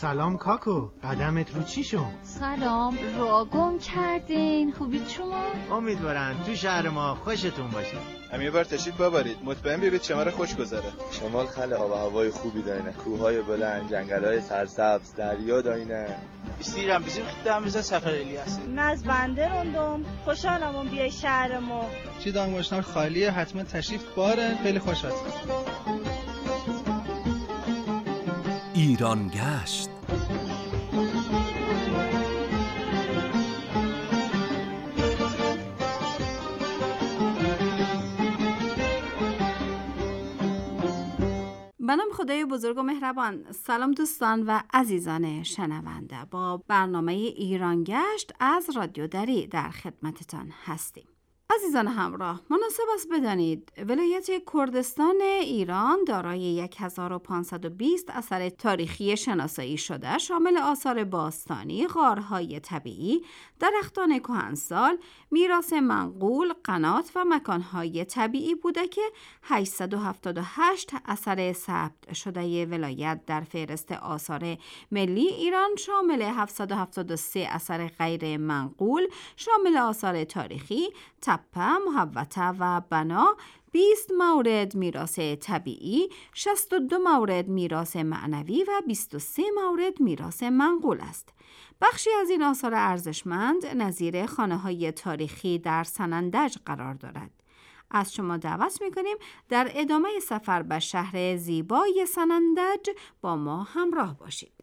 سلام کاکو، قدمت رو چی شد؟ سلام، رو گم کردین. خوبید شما؟ امیدوارم تو شهر ما خوشتون باشه. هم یه بار تشریف ببرید، مطمئن ببینید شمال خوش گذره. شمال خیلی آب و هوای خوبی داره، کوههای بلند، جنگل‌های سرسبز، دریا داره. استیرم بزیم خدام بزن سفر الیاس. ناز بنده روندم، خوشحالم بیای شهرمو. چی دانگوشنار خالیه، حتما تشریف باره، خیلی خوش هست. ایران گشت. به نام خدای بزرگ و مهربان. سلام دوستان و عزیزان شنونده، با برنامه ایران گشت از رادیو دری در خدمتتان هستیم. عزیزان همراه، مناسب است بدانید ولایت کردستان ایران دارای 1520 اثر تاریخی شناسایی شده، شامل آثار باستانی، غارهای طبیعی، درختان کهنسال، میراث منقول، قنات و مکانهای طبیعی بوده که 878 اثر ثبت شده ولایت در فهرست آثار ملی ایران، شامل 773 اثر غیر منقول، شامل آثار تاریخی، تپه، محوطه و بنا، 20 مورد میراث طبیعی، 62 مورد میراث معنوی و 23 مورد میراث منقول است. بخشی از این آثار ارزشمند نظیر خانه‌های تاریخی در سنندج قرار دارد. از شما دعوت می‌کنیم در ادامه سفر به شهر زیبای سنندج با ما همراه باشید.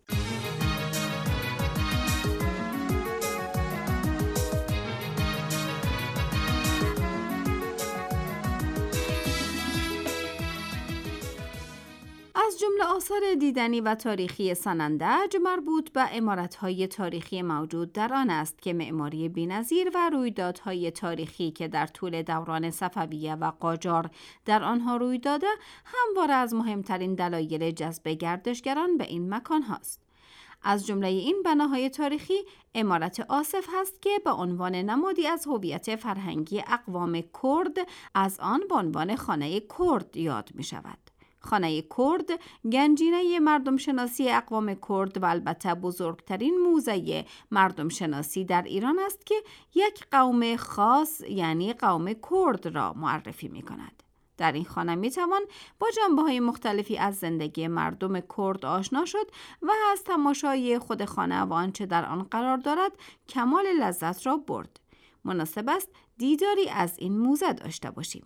از جمله آثار دیدنی و تاریخی سنندج مربوط به عمارت‌های تاریخی موجود در آن است که معماری بی‌نظیر و رویدادهای تاریخی که در طول دوران صفویه و قاجار در آنها روی داده همواره از مهمترین دلایل جذب گردشگران به این مکان هاست. از جمله این بناهای تاریخی عمارت آصف هست که به عنوان نمادی از هویت فرهنگی اقوام کرد از آن به عنوان خانه کرد یاد می شود. خانه کرد گنجینه مردم شناسی اقوام کرد و البته بزرگترین موزه مردم شناسی در ایران است که یک قوم خاص یعنی قوم کرد را معرفی می کند. در این خانه می توان با جنبه‌های مختلفی از زندگی مردم کرد آشنا شد و از تماشای خود خانه و آنچه در آن قرار دارد کمال لذت را برد. مناسب است دیداری از این موزه داشته باشیم.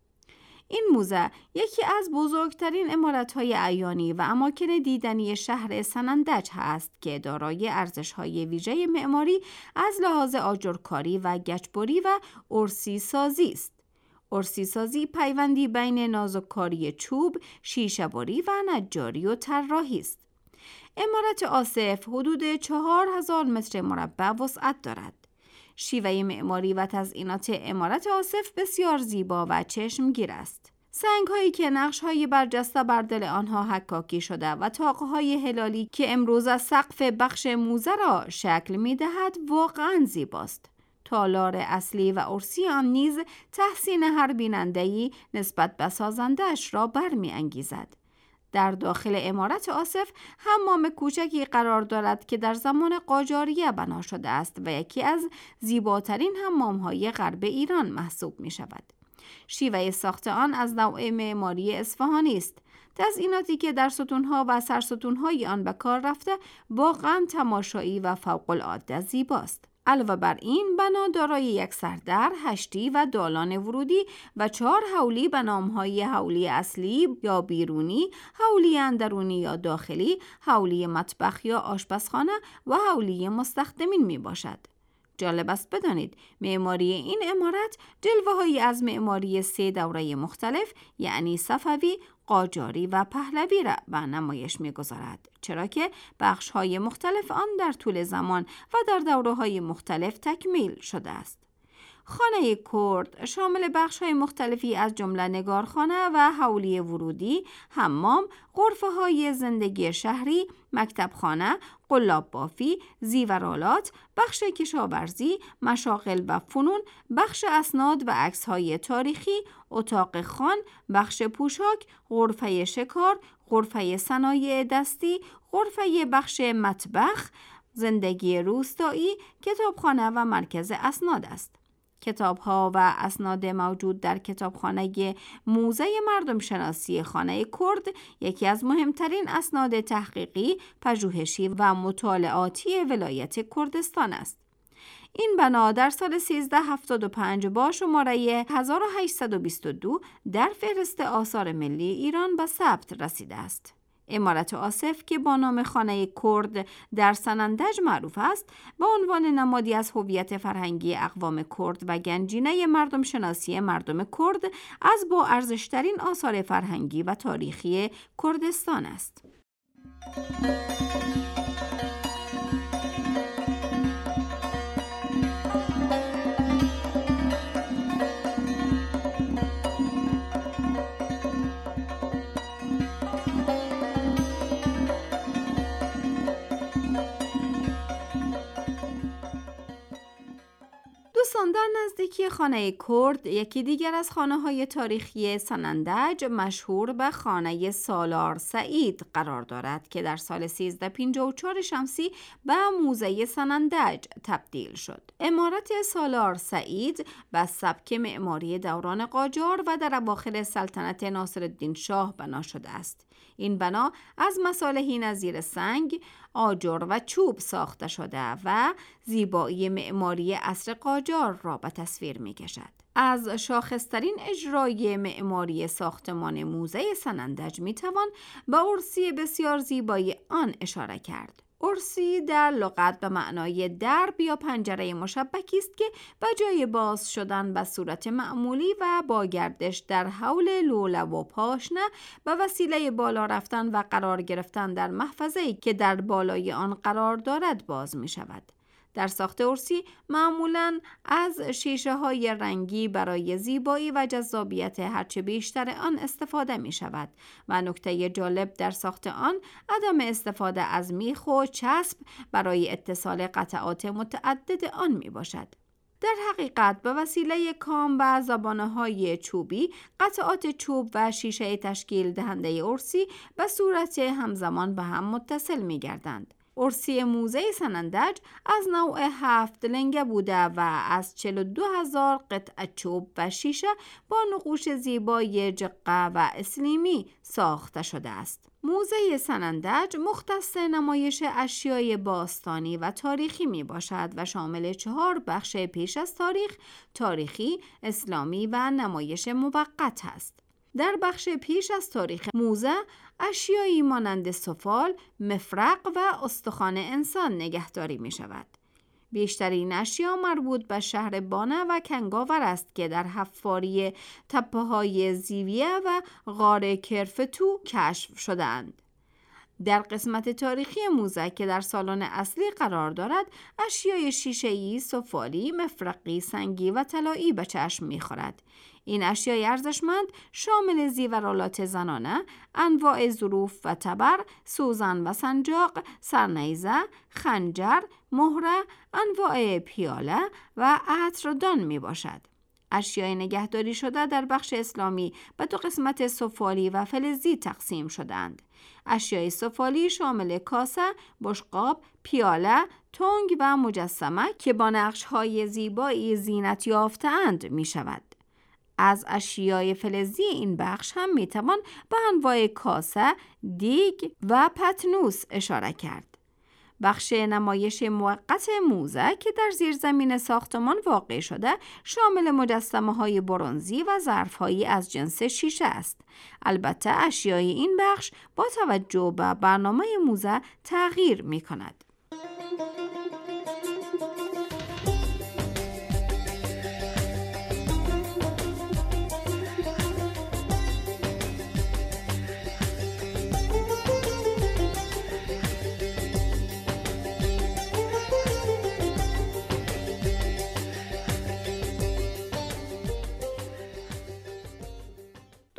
این موزه یکی از بزرگترین عمارت‌های عیانی و اماکن دیدنی شهر سنندج است که دارای ارزش‌های ویژه معماری از لحاظ آجرکاری و گچبری و ارسی سازی است. ارسی سازی پیوندی بین نازک‌کاری چوب، شیشه‌بری و نجاری و طراحی است. عمارت آصف حدود 4000 متر مربع وسعت دارد. شیوه معماری و تزئینات عمارت آصف بسیار زیبا و چشمگیر است. سنگ‌هایی که نقش‌های برجسته بر دل آنها حکاکی شده و طاق‌های هلالی که امروز از سقف بخش موزه را شکل می‌دهد واقعاً زیباست. تالار اصلی و ارسی آن نیز تحسین هر بیننده‌ای نسبت به سازنده‌اش را برمی‌انگیزد. در داخل عمارت آصف حمام کوچکی قرار دارد که در زمان قاجاریه بنا شده است و یکی از زیباترین حمام‌های غرب ایران محسوب می شود. شیوه ساخت آن از نوع معماری اصفهانی است. تزئیناتی که در ستون‌ها و سرستون‌های آن به کار رفته واقعاً تماشایی و فوق‌العاده زیباست. علاوه بر این بنا دارای یک سردر، هشتی و دالان ورودی و 4 حولی به نام‌های حولی اصلی یا بیرونی، حولی اندرونی یا داخلی، حولی مطبخ یا آشپزخانه و حولی مستخدمین می باشد. جالب است بدانید معماری این عمارت جلوه‌هایی از معماری 3 دوره مختلف یعنی صفوی، قاجاری و پهلوی را به نمایش می‌گذارد، چرا که بخش‌های مختلف آن در طول زمان و در دوره‌های مختلف تکمیل شده است. خانه کرد شامل بخش‌های مختلفی از جمله نگارخانه و حولی ورودی، حمام، غرفه‌های زندگی شهری، مکتبخانه، قلاب بافی، زیورآلات، بخش کشاورزی، مشاغل و فنون، بخش اسناد و عکس‌های تاریخی، اتاق خوان، بخش پوشاک، غرفه شکار، غرفه صنایع دستی، غرفه بخش مطبخ، زندگی روستایی، کتابخانه و مرکز اسناد است. کتاب‌ها و اسناد موجود در کتابخانه موزه مردم شناسی خانه کرد یکی از مهمترین اسناد تحقیقی، پژوهشی و مطالعاتی ولایت کردستان است. این بنا در سال 1375 با شماره 1822 در فهرست آثار ملی ایران به ثبت رسیده است. عمارت آصف که با نام خانه کرد در سنندج معروف است، به عنوان نمادی از هویت فرهنگی اقوام کرد و گنجینه مردم شناسی مردم کرد از با ارزشترین آثار فرهنگی و تاریخی کردستان است. دوستان، در نزدیکی خانه کرد یکی دیگر از خانه‌های تاریخی سنندج مشهور به خانه سالار سعید قرار دارد که در سال 1354 شمسی به موزه سنندج تبدیل شد. عمارت سالار سعید به سبک معماری دوران قاجار و در اواخر سلطنت ناصرالدین شاه بنا شده است. این بنا از مصالحی نظیر سنگ، آجر و چوب ساخته شده و زیبایی معماری عصر قاجار را به تصویر می کشد. از شاخصترین اجرای معماری ساختمان موزه سنندج می توان به ارسی بسیار زیبای آن اشاره کرد. ارسی در لغت به معنای درب یا پنجره مشبکی است که به جای باز شدن به صورت معمولی و با گردش در حول لوله و پاشنه به وسیله بالا رفتن و قرار گرفتن در محفظه‌ای که در بالای آن قرار دارد باز می شود. در ساخت ارسی معمولاً از شیشه‌های رنگی برای زیبایی و جذابیت هرچه بیشتر آن استفاده می شود و نکته جالب در ساخت آن عدم استفاده از میخ و چسب برای اتصال قطعات متعدد آن می باشد. در حقیقت به وسیله کام و زبانه‌های چوبی قطعات چوب و شیشه تشکیل دهنده ارسی به صورت همزمان به هم متصل می گردند. ارسی موزه سنندج از نوع 7 لنگه بوده و از 42,000 قطعه چوب و شیشه با نقوش زیبای جقه و اسلیمی ساخته شده است. موزه سنندج مختص نمایش اشیای باستانی و تاریخی می باشد و شامل 4 بخش پیش از تاریخ، تاریخی، اسلامی و نمایش موقت است. در بخش پیش از تاریخ موزه اشیایی مانند سفال، مفرق و استخوان انسان نگهداری می شود. بیشترین اشیا مربوط به شهر بانه و کنگاور است که در حفاری تپه‌های زیویه و غار کرفتو کشف شدند. در قسمت تاریخی موزه که در سالن اصلی قرار دارد، اشیای شیشه‌ای، سفالی، مفرقی، سنگی و طلایی به چشم می‌خورد. این اشیای ارزشمند شامل زیورآلات زنانه، انواع ظروف و تبر، سوزن و سنجاق، سرنیزه، خنجر، مهره، انواع پیاله و عطردان می باشد. اشیای نگهداری شده در بخش اسلامی به 2 قسمت سفالی و فلزی تقسیم شدند. اشیای سفالی شامل کاسه، بشقاب، پیاله، تنگ و مجسمه که با نقش‌های زیبایی زینت یافته‌اند می شود. از اشیای فلزی این بخش هم می توان به انواع کاسه، دیگ و پتنوس اشاره کرد. بخش نمایش موقت موزه که در زیرزمین ساختمان واقع شده شامل مجسمه‌های برنزی و ظرف‌هایی از جنس شیشه است. البته اشیای این بخش با توجه به برنامه موزه تغییر می‌کند.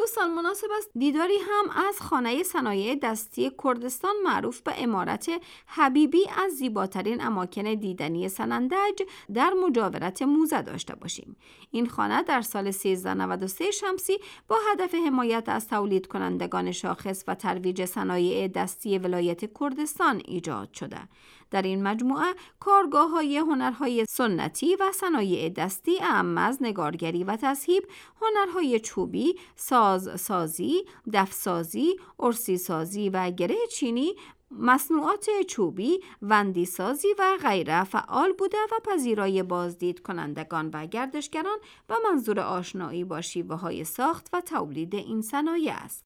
دوستان مناسب است دیداری هم از خانه صنایع دستی کردستان معروف به عمارت حبیبی از زیباترین اماکن دیدنی سنندج در مجاورت موزه داشته باشیم. این خانه در سال 1393 شمسی با هدف حمایت از تولید کنندگان شاخص و ترویج صنایع دستی ولایت کردستان ایجاد شده. در این مجموعه کارگاه‌های هنرهای سنتی و صنایع دستی اعم از نگارگری و تذهیب، هنرهای چوبی، سازسازی، دفسازی، ارسی سازی و گره چینی، مصنوعات چوبی، وندی سازی و غیره فعال بوده و پذیرای بازدید کنندگان و گردشگران و منظور آشنایی با شیوه‌های ساخت و تولید این صنایع است.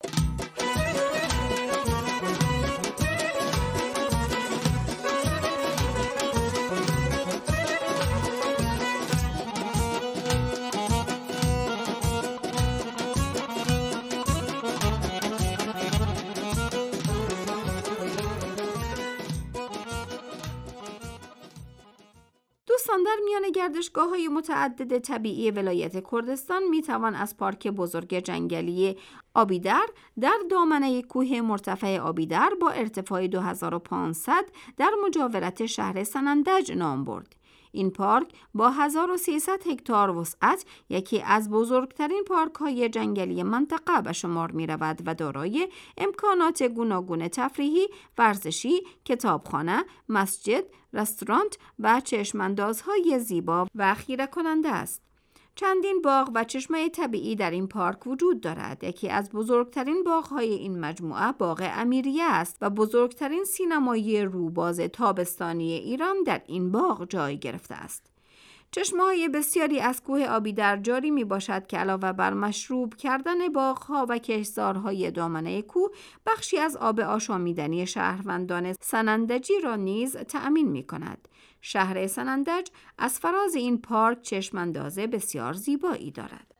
دوستان در میان گردشگاه‌های متعدد طبیعی ولایت کردستان میتوان از پارک بزرگ جنگلی آبیدر در دامنه کوه مرتفع آبیدر با ارتفاع 2500 در مجاورت شهر سنندج نام برد. این پارک با 1300 هکتار وسعت یکی از بزرگترین پارک‌های جنگلی منطقه به شمار می‌رود و دارای امکانات گوناگون تفریحی، ورزشی، کتابخانه، مسجد، رستوران و چشم‌اندازهای زیبا و خیره کننده است. چندین باغ و چشمه طبیعی در این پارک وجود دارد. یکی از بزرگترین باغ‌های این مجموعه باغ امیریه است و بزرگترین سینمایی روباز تابستانی ایران در این باغ جای گرفته است. چشمه‌های بسیاری از کوه آبیدر جاری می باشد که علاوه بر مشروب کردن باغ‌ها و کشتزارهای دامنه کوه، بخشی از آب آشامیدنی شهروندان سنندجی را نیز تأمین می کند. شهر سنندج از فراز این پارک چشم‌انداز بسیار زیبایی دارد.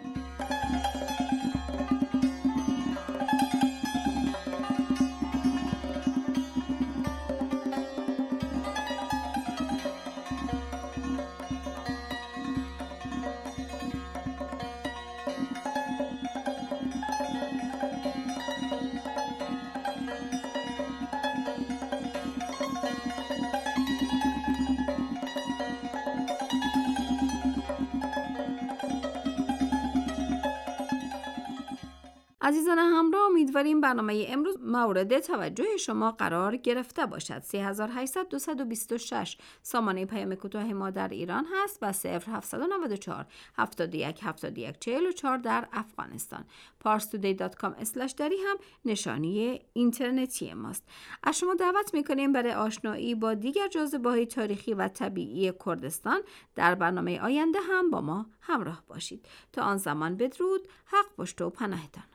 عزیزان همراه، امیدواریم برنامه امروز مورد توجه شما قرار گرفته باشد. 3800 سامانه پیام کوتاه ما در ایران هست و 0794 71 71 44 در افغانستان. parstoday.com/dari هم نشانی اینترنتی ماست. از شما دعوت میکنیم برای آشنایی با دیگر جاذبه‌های تاریخی و طبیعی کردستان در برنامه آینده هم با ما همراه باشید. تا آن زمان بدرود، حق پشت و پناهتان.